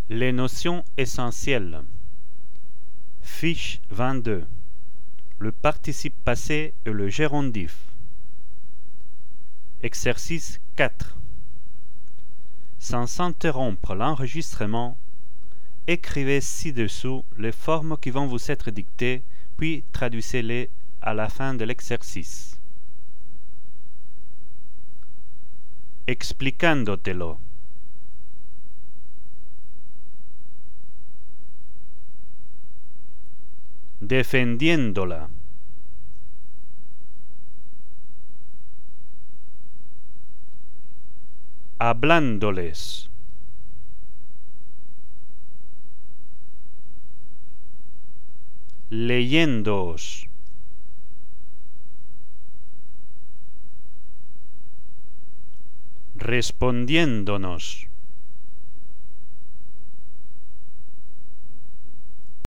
Les notions essentielles. Fiche 22. Le participe passé et le gérondif. Exercice 4. Sans interrompre l'enregistrement, écrivez ci-dessous les formes qui vont vous être dictées, puis traduisez-les à la fin de l'exercice. Explicándotelo. Defendiéndola. Hablándoles. Leyéndoos. Respondiéndonos.